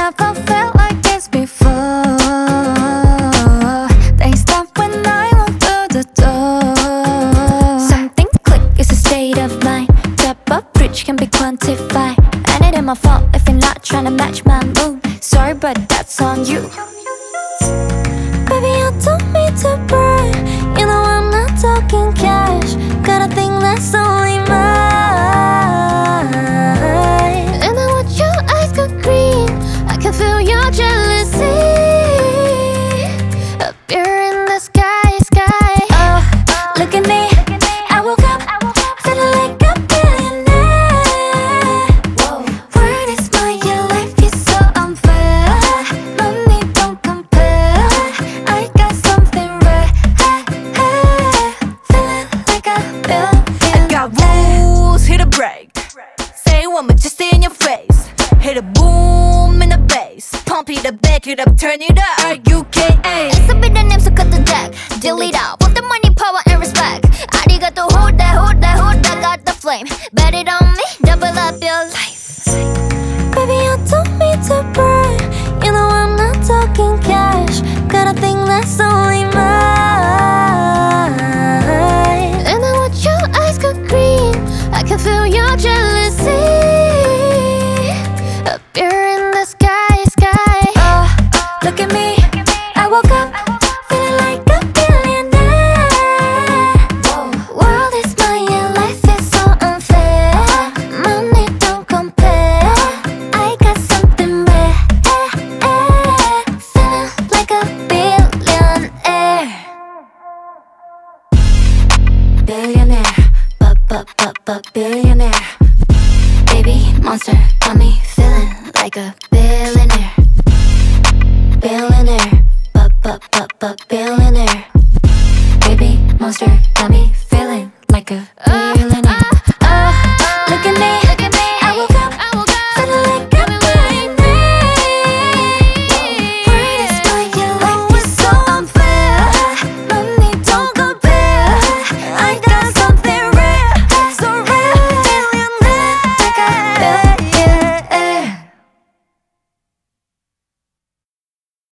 never felt like this before. They stop when I walk through the door. Something click, it's a state of mind. Type of bridge can be quantified. And it ain't my fault if you're not trying to match my mood. Sorry, but that's on you. Baby, I don't mean to brag. You know I'm not talking cash. Got a thing that's only mine. And I want your eyes go green. I can feel your jealousy up here in the sky, sky. Oh, look at me. I woke up feeling like a billionaire. Whoa. Word is my your life is so unfair. Money don't compare. I got something rare. Feeling like a billionaire. I got rules, hit a break. Say one more just in your face. Hit a boom in the bass. Pump it up, back it up, turn it up. R-U-K-A. It's a bit of name, so cut the deck. Delete out, put the money, power, and respect. Arigato, hold that, hold that, hold that. Got the flame, bet it on me, double up your life. Baby, I don't mean to brag. You know I'm not talking cash. Got a thing that's only mine. And I want your eyes go green. I can feel your jealousy up here in the sky, sky. Oh, look at me. I woke up feeling like a billionaire. World is mine, yeah, life is so unfair. Money don't compare. I got something rare. Feeling like a billionaire. Billionaire, billionaire. Baby monster got me feeling like a billionaire. Billionaire, billionaire.